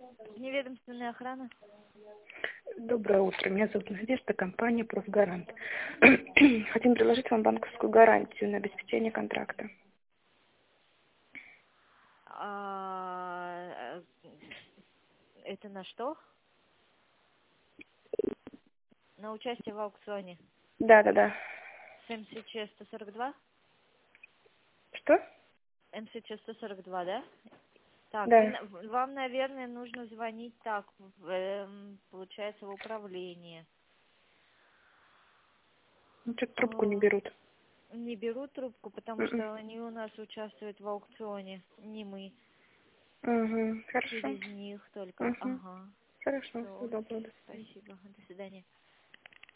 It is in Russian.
Неведомственная охрана. Доброе утро. Меня зовут Надежда, компания «Профгарант». Хотим предложить вам банковскую гарантию на обеспечение контракта. Это на что? На участие в аукционе. Да. С МСЧ 142? Что? МСЧ 142, да? Так, Да. вам, наверное, нужно звонить так, получается, в управление. Ну, что-то трубку не берут. Не берут трубку, потому что они у нас участвуют в аукционе, не мы. Угу. Хорошо. Через них только. Угу. Ага. Хорошо. Всего Все. доброго. Спасибо. До свидания.